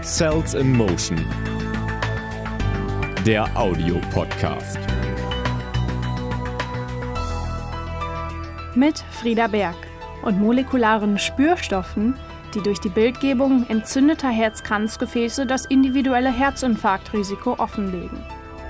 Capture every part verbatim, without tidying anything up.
Cells in Motion, der Audiopodcast. Mit Frieda Berg und molekularen Spürstoffen, die durch die Bildgebung entzündeter Herzkranzgefäße das individuelle Herzinfarktrisiko offenlegen.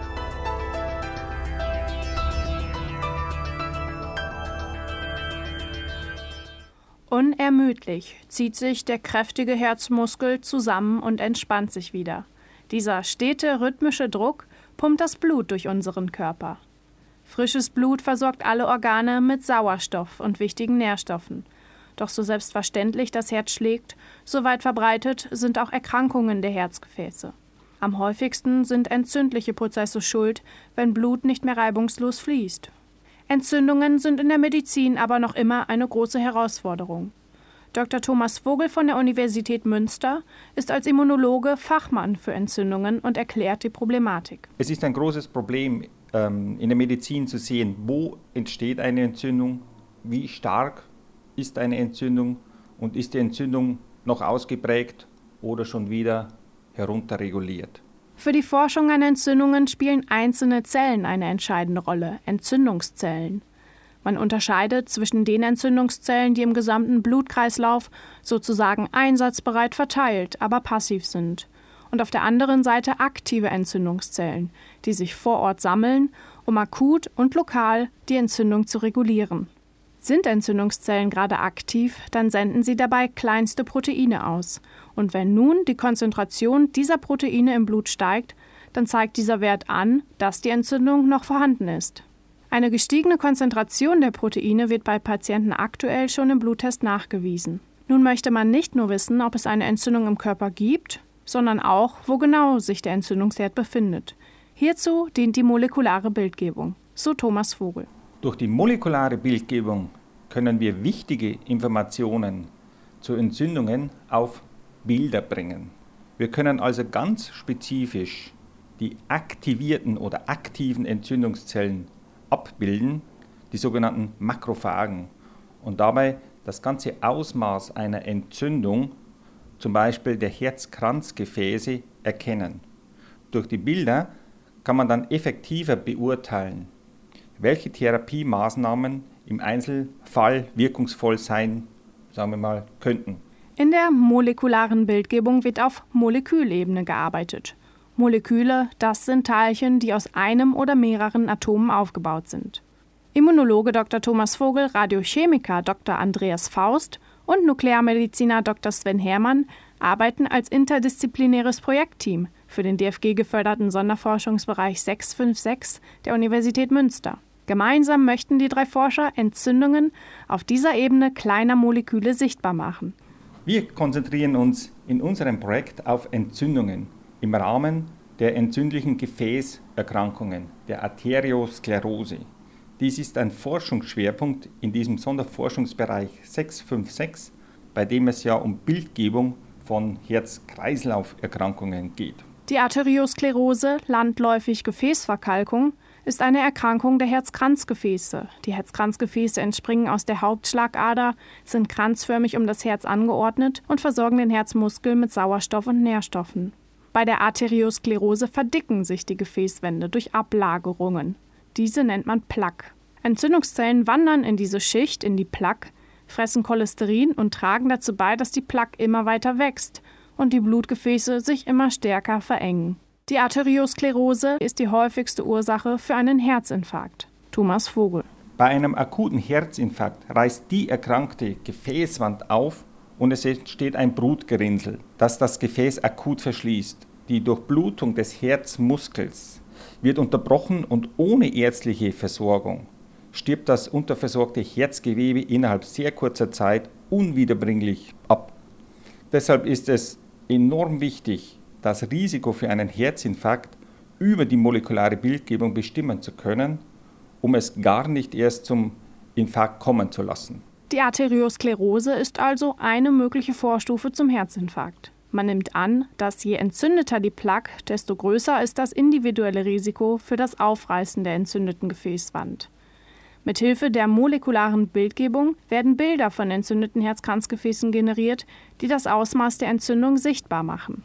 Unermüdlich zieht sich der kräftige Herzmuskel zusammen und entspannt sich wieder. Dieser stete rhythmische Druck pumpt das Blut durch unseren Körper. Frisches Blut versorgt alle Organe mit Sauerstoff und wichtigen Nährstoffen. Doch so selbstverständlich das Herz schlägt, so weit verbreitet sind auch Erkrankungen der Herzgefäße. Am häufigsten sind entzündliche Prozesse schuld, wenn Blut nicht mehr reibungslos fließt. Entzündungen sind in der Medizin aber noch immer eine große Herausforderung. Doktor Thomas Vogel von der Universität Münster ist als Immunologe Fachmann für Entzündungen und erklärt die Problematik. Es ist ein großes Problem ähm, in der Medizin zu sehen, wo entsteht eine Entzündung, wie stark ist eine Entzündung und ist die Entzündung noch ausgeprägt oder schon wieder herunterreguliert. Für die Forschung an Entzündungen spielen einzelne Zellen eine entscheidende Rolle, Entzündungszellen. Man unterscheidet zwischen den Entzündungszellen, die im gesamten Blutkreislauf sozusagen einsatzbereit verteilt, aber passiv sind, und auf der anderen Seite aktive Entzündungszellen, die sich vor Ort sammeln, um akut und lokal die Entzündung zu regulieren. Sind Entzündungszellen gerade aktiv, dann senden sie dabei kleinste Proteine aus. Und wenn nun die Konzentration dieser Proteine im Blut steigt, dann zeigt dieser Wert an, dass die Entzündung noch vorhanden ist. Eine gestiegene Konzentration der Proteine wird bei Patienten aktuell schon im Bluttest nachgewiesen. Nun möchte man nicht nur wissen, ob es eine Entzündung im Körper gibt, sondern auch, wo genau sich der Entzündungsherd befindet. Hierzu dient die molekulare Bildgebung, so Thomas Vogel. Durch die molekulare Bildgebung können wir wichtige Informationen zu Entzündungen auf Bilder bringen. Wir können also ganz spezifisch die aktivierten oder aktiven Entzündungszellen abbilden, die sogenannten Makrophagen, und dabei das ganze Ausmaß einer Entzündung, zum Beispiel der Herzkranzgefäße, erkennen. Durch die Bilder kann man dann effektiver beurteilen, welche Therapiemaßnahmen im Einzelfall wirkungsvoll sein, sagen wir mal, könnten. In der molekularen Bildgebung wird auf Molekülebene gearbeitet. Moleküle, das sind Teilchen, die aus einem oder mehreren Atomen aufgebaut sind. Immunologe Doktor Thomas Vogel, Radiochemiker Doktor Andreas Faust und Nuklearmediziner Doktor Sven Herrmann arbeiten als interdisziplinäres Projektteam für den D F G-geförderten Sonderforschungsbereich sechs fünf sechs der Universität Münster. Gemeinsam möchten die drei Forscher Entzündungen auf dieser Ebene kleiner Moleküle sichtbar machen. Wir konzentrieren uns in unserem Projekt auf Entzündungen im Rahmen der entzündlichen Gefäßerkrankungen, der Arteriosklerose. Dies ist ein Forschungsschwerpunkt in diesem Sonderforschungsbereich sechs fünf sechs, bei dem es ja um Bildgebung von Herz-Kreislauf-Erkrankungen geht. Die Arteriosklerose, landläufig Gefäßverkalkung, ist eine Erkrankung der Herzkranzgefäße. Die Herzkranzgefäße entspringen aus der Hauptschlagader, sind kranzförmig um das Herz angeordnet und versorgen den Herzmuskel mit Sauerstoff und Nährstoffen. Bei der Arteriosklerose verdicken sich die Gefäßwände durch Ablagerungen. Diese nennt man Plaque. Entzündungszellen wandern in diese Schicht, in die Plaque, fressen Cholesterin und tragen dazu bei, dass die Plaque immer weiter wächst und die Blutgefäße sich immer stärker verengen. Die Arteriosklerose ist die häufigste Ursache für einen Herzinfarkt. Thomas Vogel. Bei einem akuten Herzinfarkt reißt die erkrankte Gefäßwand auf und es entsteht ein Blutgerinnsel, das das Gefäß akut verschließt. Die Durchblutung des Herzmuskels wird unterbrochen und ohne ärztliche Versorgung stirbt das unterversorgte Herzgewebe innerhalb sehr kurzer Zeit unwiederbringlich ab. Deshalb ist es enorm wichtig, das Risiko für einen Herzinfarkt über die molekulare Bildgebung bestimmen zu können, um es gar nicht erst zum Infarkt kommen zu lassen. Die Arteriosklerose ist also eine mögliche Vorstufe zum Herzinfarkt. Man nimmt an, dass je entzündeter die Plaque, desto größer ist das individuelle Risiko für das Aufreißen der entzündeten Gefäßwand. Mithilfe der molekularen Bildgebung werden Bilder von entzündeten Herzkranzgefäßen generiert, die das Ausmaß der Entzündung sichtbar machen.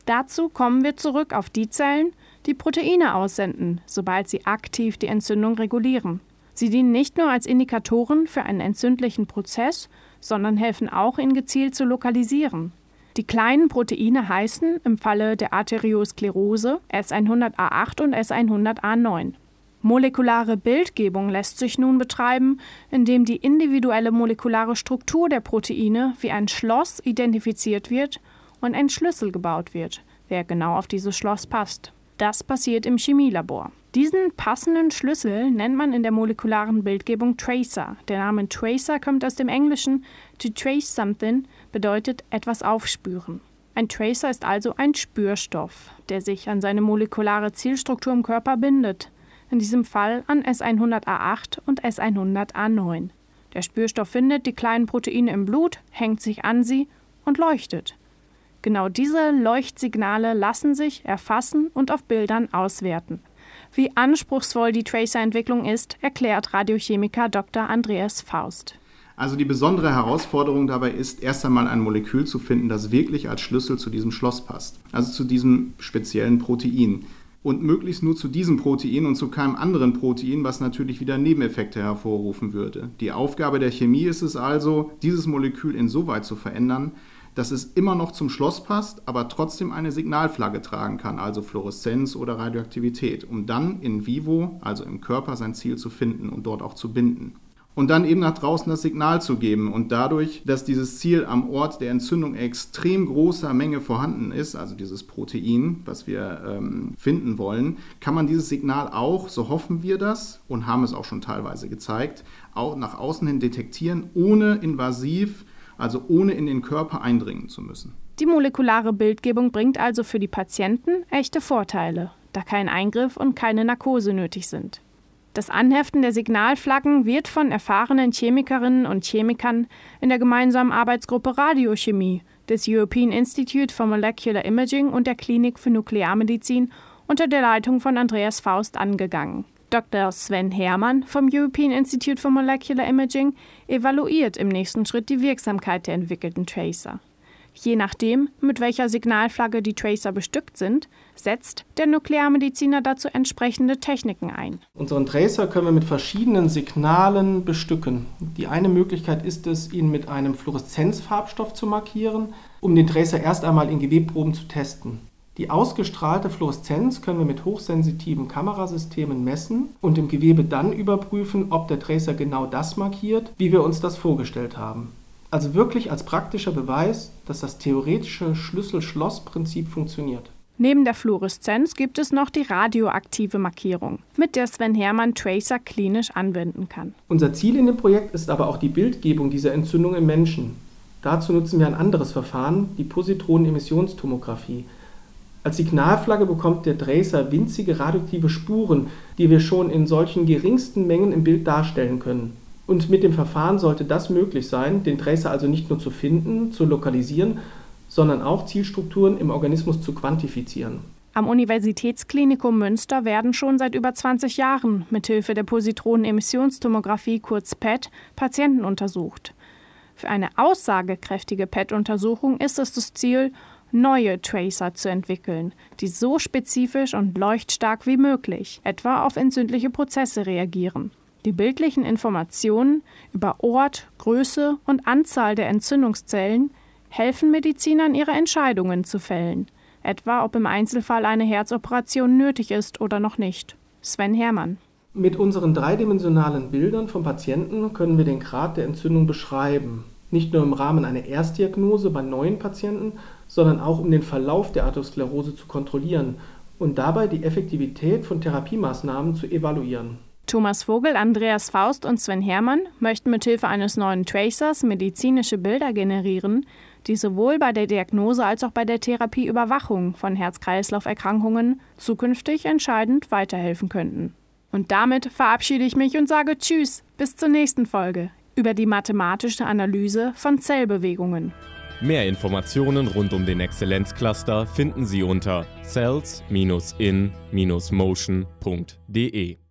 Dazu kommen wir zurück auf die Zellen, die Proteine aussenden, sobald sie aktiv die Entzündung regulieren. Sie dienen nicht nur als Indikatoren für einen entzündlichen Prozess, sondern helfen auch, ihn gezielt zu lokalisieren. Die kleinen Proteine heißen im Falle der Arteriosklerose S hundert A acht und S hundert A neun. Molekulare Bildgebung lässt sich nun betreiben, indem die individuelle molekulare Struktur der Proteine wie ein Schloss identifiziert wird und ein Schlüssel gebaut wird, der genau auf dieses Schloss passt. Das passiert im Chemielabor. Diesen passenden Schlüssel nennt man in der molekularen Bildgebung Tracer. Der Name Tracer kommt aus dem Englischen. To trace something bedeutet etwas aufspüren. Ein Tracer ist also ein Spürstoff, der sich an seine molekulare Zielstruktur im Körper bindet. In diesem Fall an S hundert A acht und S hundert A neun. Der Spürstoff findet die kleinen Proteine im Blut, hängt sich an sie und leuchtet. Genau diese Leuchtsignale lassen sich erfassen und auf Bildern auswerten. Wie anspruchsvoll die Tracer-Entwicklung ist, erklärt Radiochemiker Doktor Andreas Faust. Also die besondere Herausforderung dabei ist, erst einmal ein Molekül zu finden, das wirklich als Schlüssel zu diesem Schloss passt, also zu diesem speziellen Protein. Und möglichst nur zu diesem Protein und zu keinem anderen Protein, was natürlich wieder Nebeneffekte hervorrufen würde. Die Aufgabe der Chemie ist es also, dieses Molekül insoweit zu verändern, dass es immer noch zum Schloss passt, aber trotzdem eine Signalflagge tragen kann, also Fluoreszenz oder Radioaktivität, um dann in vivo, also im Körper, sein Ziel zu finden und dort auch zu binden. Und dann eben nach draußen das Signal zu geben und dadurch, dass dieses Ziel am Ort der Entzündung extrem großer Menge vorhanden ist, also dieses Protein, was wir ähm, finden wollen, kann man dieses Signal auch, so hoffen wir das und haben es auch schon teilweise gezeigt, auch nach außen hin detektieren, ohne invasiv, also ohne in den Körper eindringen zu müssen. Die molekulare Bildgebung bringt also für die Patienten echte Vorteile, da kein Eingriff und keine Narkose nötig sind. Das Anheften der Signalflaggen wird von erfahrenen Chemikerinnen und Chemikern in der gemeinsamen Arbeitsgruppe Radiochemie des European Institute for Molecular Imaging und der Klinik für Nuklearmedizin unter der Leitung von Andreas Faust angegangen. Doktor Sven Hermann vom European Institute for Molecular Imaging evaluiert im nächsten Schritt die Wirksamkeit der entwickelten Tracer. Je nachdem, mit welcher Signalflagge die Tracer bestückt sind, setzt der Nuklearmediziner dazu entsprechende Techniken ein. Unseren Tracer können wir mit verschiedenen Signalen bestücken. Die eine Möglichkeit ist es, ihn mit einem Fluoreszenzfarbstoff zu markieren, um den Tracer erst einmal in Gewebproben zu testen. Die ausgestrahlte Fluoreszenz können wir mit hochsensitiven Kamerasystemen messen und im Gewebe dann überprüfen, ob der Tracer genau das markiert, wie wir uns das vorgestellt haben. Also wirklich als praktischer Beweis, dass das theoretische Schlüssel-Schloss-Prinzip funktioniert. Neben der Fluoreszenz gibt es noch die radioaktive Markierung, mit der Sven Hermann Tracer klinisch anwenden kann. Unser Ziel in dem Projekt ist aber auch die Bildgebung dieser Entzündung im Menschen. Dazu nutzen wir ein anderes Verfahren, die Positronen-Emissionstomographie. Als Signalflagge bekommt der Tracer winzige radioaktive Spuren, die wir schon in solchen geringsten Mengen im Bild darstellen können. Und mit dem Verfahren sollte das möglich sein, den Tracer also nicht nur zu finden, zu lokalisieren, sondern auch Zielstrukturen im Organismus zu quantifizieren. Am Universitätsklinikum Münster werden schon seit über zwanzig Jahren mithilfe der Positronen-Emissionstomographie, kurz P E T, Patienten untersucht. Für eine aussagekräftige P E T-Untersuchung ist es das Ziel, neue Tracer zu entwickeln, die so spezifisch und leuchtstark wie möglich etwa auf entzündliche Prozesse reagieren. Die bildlichen Informationen über Ort, Größe und Anzahl der Entzündungszellen helfen Medizinern, ihre Entscheidungen zu fällen, etwa ob im Einzelfall eine Herzoperation nötig ist oder noch nicht. Sven Hermann. Mit unseren dreidimensionalen Bildern vom Patienten können wir den Grad der Entzündung beschreiben. Nicht nur im Rahmen einer Erstdiagnose bei neuen Patienten, sondern auch um den Verlauf der Arteriosklerose zu kontrollieren und dabei die Effektivität von Therapiemaßnahmen zu evaluieren. Thomas Vogel, Andreas Faust und Sven Hermann möchten mithilfe eines neuen Tracers medizinische Bilder generieren, die sowohl bei der Diagnose als auch bei der Therapieüberwachung von Herz-Kreislauf-Erkrankungen zukünftig entscheidend weiterhelfen könnten. Und damit verabschiede ich mich und sage Tschüss, bis zur nächsten Folge über die mathematische Analyse von Zellbewegungen. Mehr Informationen rund um den Exzellenzcluster finden Sie unter cells Bindestrich in Bindestrich motion punkt de.